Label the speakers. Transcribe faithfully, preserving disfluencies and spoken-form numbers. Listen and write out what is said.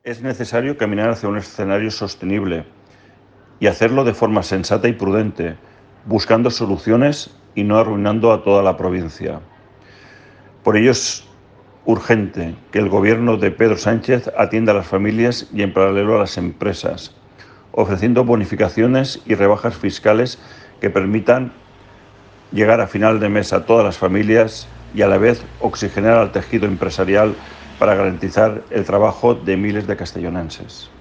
Speaker 1: Es necesario caminar hacia un escenario sostenible y hacerlo de forma sensata y prudente, buscando soluciones y no arruinando a toda la provincia. Por ello es urgente que el Gobierno de Pedro Sánchez atienda a las familias y en paralelo a las empresas, ofreciendo bonificaciones y rebajas fiscales que permitan llegar a final de mes a todas las familias y a la vez oxigenar al tejido empresarial para garantizar el trabajo de miles de castellonenses.